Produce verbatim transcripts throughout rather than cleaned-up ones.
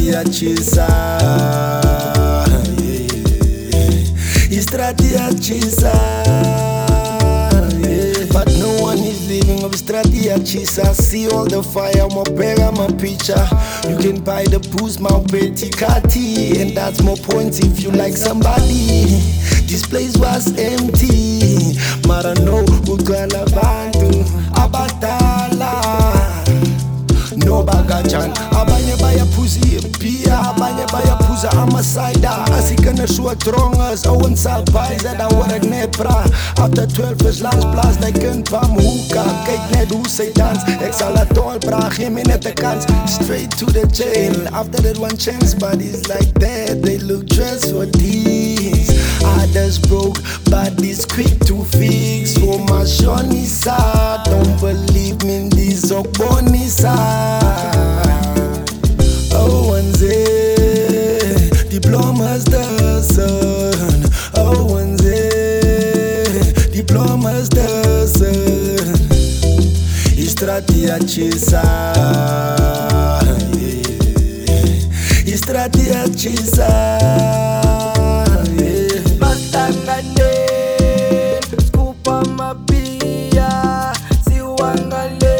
Istratiachisa, Istratiachisa, but no one is living of Istratiachisa. See all the fire, my pega, my picture. You can buy the booze, my petty kati, and that's more points if you like somebody. This place was empty, Marano, Ugala Bantu, Abatala. No bagachan, abanye baya pussy pia, abanye baya puza amasaida. Asikana shua trongas, owen salpai zeda warak nepra. After twelve is langs plus, they can pam hookah. Kijk net hoe zij dans, exhalator bra, geen minute kans. Straight to the jail, after that one chance. Bodies like that, they look dressed for these. Others broke, bodies quick to fix. For my shoni side, don't believe me in this okboni side. Oh, one day, diplomas the sun. Oh, one day, diplomas the sun. Istratiachisa, Istratiachisa. Batangane, skupa mapia, siwangale,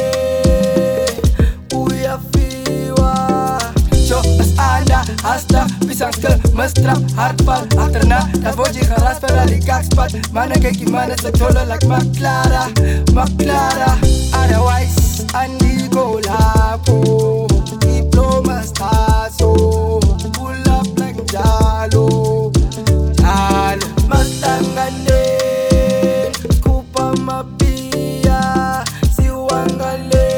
uyafiwa. Cho as anda, hasta, pisang skill, mustrap, hardball, achterna, dat word je gerast voor al die kakspad. Mannen kijk die mannen ze tollen like Maklara, Maklara. Otherwise, Andy go lapo, diplomas taso, pull up like Jalo. Matangane, kupa mapia, siwangale,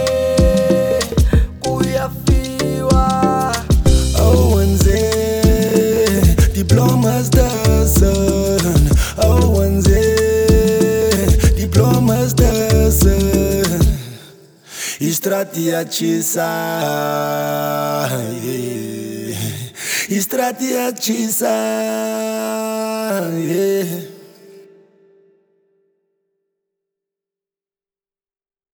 kuyafiwa. Oh, Wanze, diplomas the sun. Oh, Wanze, diplomas the sun. Istratiachisa, yeah. Istratiachisa, yeah.